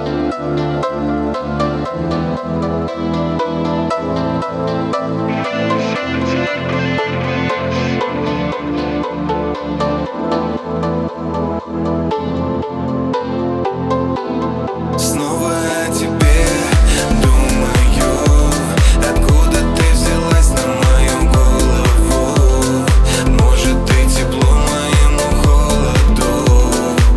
Снова о тебе думаю, откуда ты взялась на мою голову. Может, ты тепло моему холоду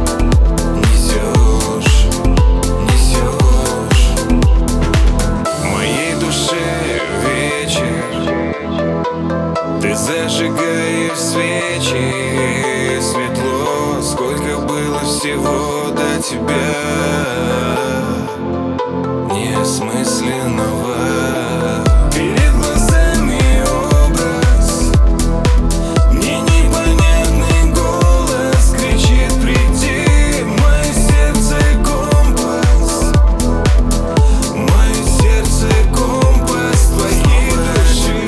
несешь, несешь. В моей душе вечер, ты зажигаешь свечи. Светло, сколько было всего до тебя неосмысленного. Перед глазами образ, мне непонятный голос кричит: приди, мое сердце компас, мое сердце компас твоей души.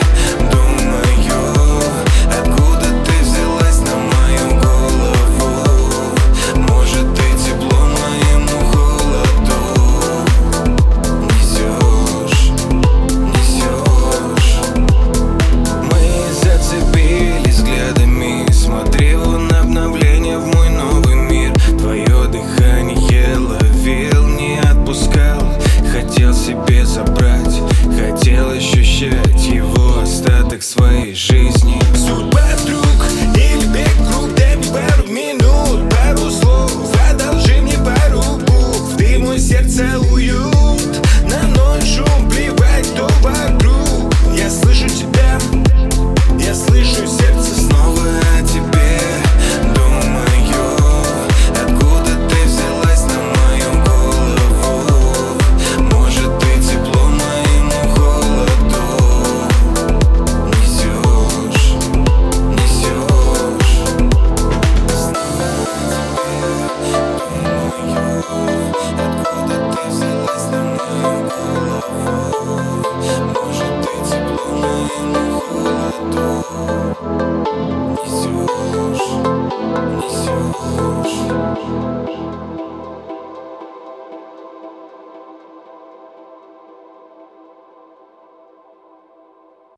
Думаю, откуда ты взялась на мою голову. Может, ты тепло моему холоду несешь, несешь. Мы зацепились взглядами, смотрел на обновление в мой новый мир. Твое дыхание ловил, не отпускал. Хотел себе забрать, хотел ощущать его остаток своей жизни. Судьба, друг, или бег круг, дай мне пару минут, пару слов, одолжи мне пару букв. Ты мой сердце уют, на ночь шум, плевать, кто вокруг. Я слышу тебя, я слышу сердце. Снова о тебе думаю, откуда ты взялась на мою голову. Может, ты тепло моему холоду несешь, несешь. Снова о тебе думаю, откуда ты взялась на мою голову. Может, ты тепло моему холоду несешь, несешь.